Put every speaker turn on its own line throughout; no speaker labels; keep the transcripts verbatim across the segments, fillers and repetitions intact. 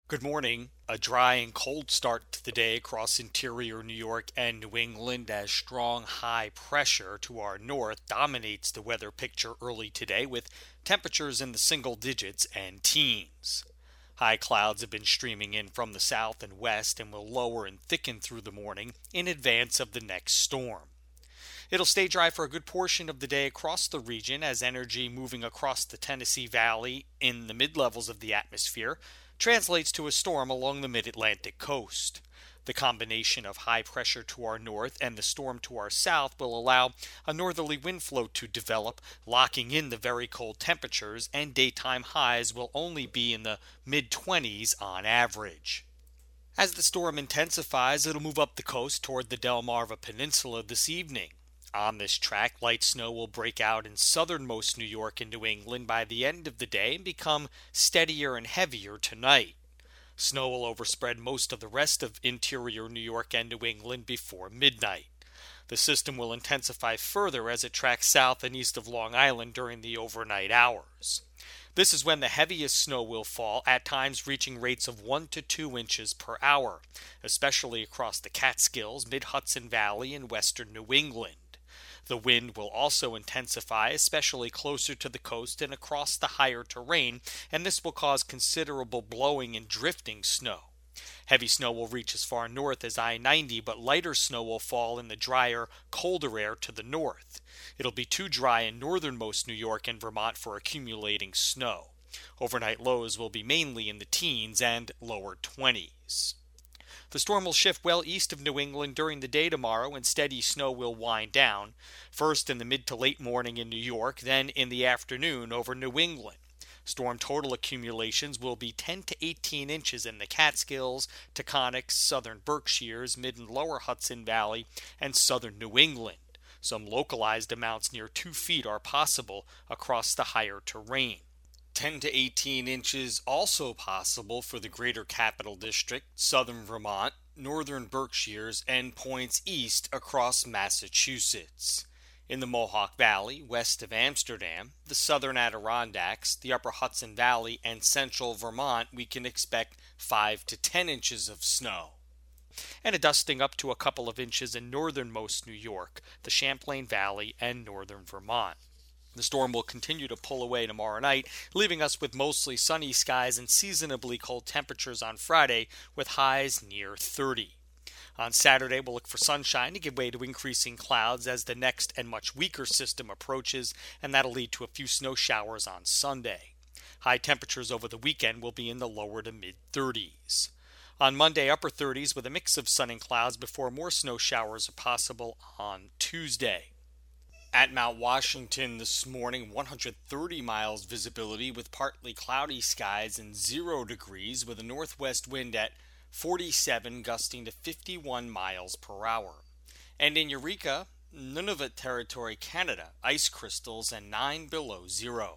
Good morning. A dry and cold start to the day across interior New York and New England as strong high pressure to our north dominates the weather picture early today with temperatures in the single digits and teens. High clouds have been streaming in from the south and west and will lower and thicken through the morning in advance of the next storm. It'll stay dry for a good portion of the day across the region as energy moving across the Tennessee Valley in the mid-levels of the atmosphere translates to a storm along the mid-Atlantic coast. The combination of high pressure to our north and the storm to our south will allow a northerly wind flow to develop, locking in the very cold temperatures, and daytime highs will only be in the mid-twenties on average. As the storm intensifies, it'll move up the coast toward the Delmarva Peninsula this evening. On this track, light snow will break out in southernmost New York and New England by the end of the day and become steadier and heavier tonight. Snow will overspread most of the rest of interior New York and New England before midnight. The system will intensify further as it tracks south and east of Long Island during the overnight hours. This is when the heaviest snow will fall, at times reaching rates of one to two inches per hour, especially across the Catskills, mid-Hudson Valley, and western New England. The wind will also intensify, especially closer to the coast and across the higher terrain, and this will cause considerable blowing and drifting snow. Heavy snow will reach as far north as I ninety, but lighter snow will fall in the drier, colder air to the north. It'll be too dry in northernmost New York and Vermont for accumulating snow. Overnight lows will be mainly in the teens and lower twenties. The storm will shift well east of New England during the day tomorrow and steady snow will wind down, first in the mid to late morning in New York, then in the afternoon over New England. Storm total accumulations will be ten to eighteen inches in the Catskills, Taconics, southern Berkshires, mid and lower Hudson Valley, and southern New England. Some localized amounts near two feet are possible across the higher terrain. ten to eighteen inches also possible for the Greater Capital District, southern Vermont, northern Berkshires, and points east across Massachusetts. In the Mohawk Valley, west of Amsterdam, the southern Adirondacks, the upper Hudson Valley, and central Vermont, we can expect five to ten inches of snow. And a dusting up to a couple of inches in northernmost New York, the Champlain Valley, and northern Vermont. The storm will continue to pull away tomorrow night, leaving us with mostly sunny skies and seasonably cold temperatures on Friday with highs near thirty. On Saturday, we'll look for sunshine to give way to increasing clouds as the next and much weaker system approaches, and that'll lead to a few snow showers on Sunday. High temperatures over the weekend will be in the lower to mid-thirties. On Monday, upper thirties with a mix of sun and clouds before more snow showers are possible on Tuesday. At Mount Washington this morning, one hundred thirty miles visibility with partly cloudy skies and zero degrees with a northwest wind at forty-seven gusting to fifty-one miles per hour. And in Eureka, Nunavut Territory, Canada, ice crystals and nine below zero.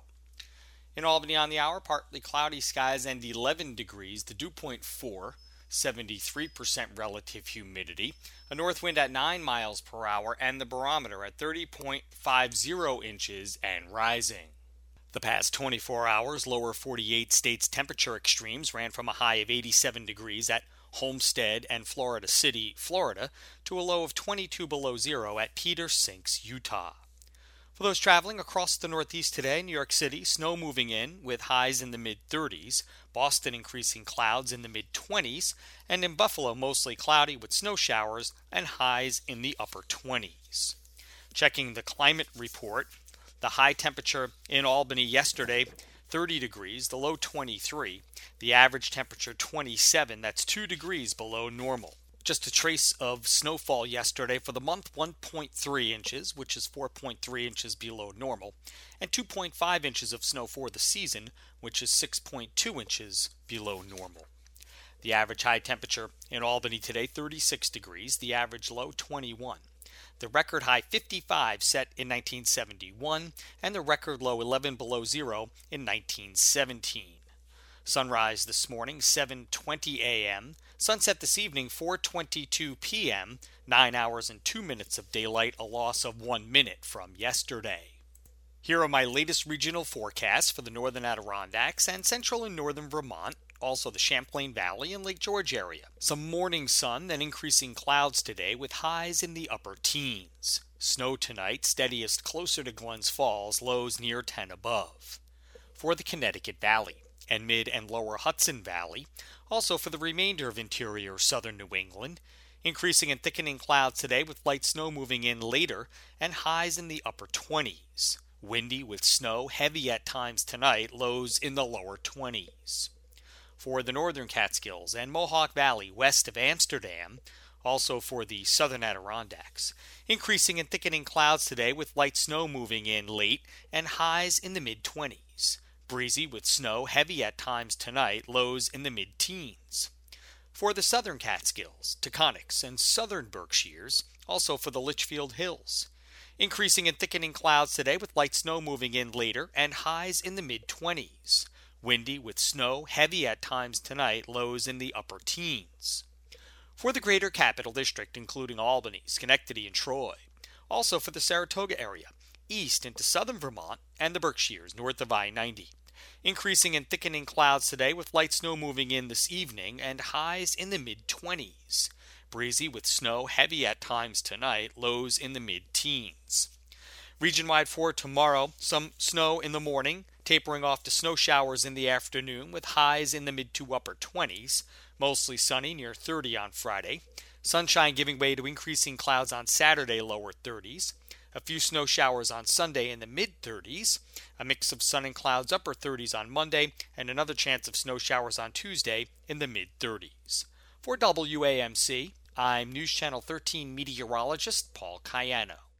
In Albany on the hour, partly cloudy skies and eleven degrees, the dew point four, seventy-three percent relative humidity, a north wind at nine miles per hour, and the barometer at thirty point five zero inches and rising. The past twenty-four hours, lower forty-eight states temperature extremes ran from a high of eighty-seven degrees at Homestead and Florida City, Florida, to a low of twenty-two below zero at Peter Sinks, Utah. For those traveling across the Northeast today, New York City, snow moving in with highs in the mid-thirties, Boston increasing clouds in the mid-twenties, and in Buffalo mostly cloudy with snow showers and highs in the upper twenties. Checking the climate report, the high temperature in Albany yesterday, thirty degrees, the low twenty-three, the average temperature twenty-seven, that's two degrees below normal. Just a trace of snowfall yesterday for the month, one point three inches, which is four point three inches below normal, and two point five inches of snow for the season, which is six point two inches below normal. The average high temperature in Albany today, thirty-six degrees, the average low, twenty-one. The record high, fifty-five, set in nineteen seventy-one, and the record low, eleven below zero, in nineteen seventeen. Sunrise this morning, seven twenty a.m. Sunset this evening, four twenty-two p.m. nine hours and two minutes of daylight, a loss of one minute from yesterday. Here are my latest regional forecasts for the northern Adirondacks and central and northern Vermont also the Champlain Valley and Lake George area. Some morning sun, then increasing clouds today with highs in the upper teens. Snow tonight, steadiest closer to Glens Falls, lows near ten above. For the Connecticut Valley and mid and lower Hudson Valley, also for the remainder of interior southern New England, increasing and thickening clouds today with light snow moving in later and highs in the upper twenties. Windy with snow, heavy at times tonight, lows in the lower twenties. For the northern Catskills and Mohawk Valley west of Amsterdam, also for the southern Adirondacks, increasing and thickening clouds today with light snow moving in late and highs in the mid-twenties. Breezy with snow, heavy at times tonight, lows in the mid-teens. For the southern Catskills, Taconics, and southern Berkshires, also for the Litchfield Hills, increasing and thickening clouds today with light snow moving in later and highs in the mid-twenties. Windy with snow, heavy at times tonight, lows in the upper teens. For the greater Capital District, including Albany, Schenectady, and Troy, also for the Saratoga area, east into southern Vermont and the Berkshires north of I ninety. Increasing and thickening clouds today with light snow moving in this evening and highs in the mid-twenties. Breezy with snow, heavy at times tonight, lows in the mid-teens. Region-wide for tomorrow, some snow in the morning, tapering off to snow showers in the afternoon with highs in the mid to upper twenties. Mostly sunny, near thirty on Friday. Sunshine giving way to increasing clouds on Saturday, lower thirties. A few snow showers on Sunday in the mid-thirties. A mix of sun and clouds, upper thirties on Monday, and another chance of snow showers on Tuesday in the mid-thirties. For W A M C, I'm News Channel thirteen meteorologist Paul Cayano.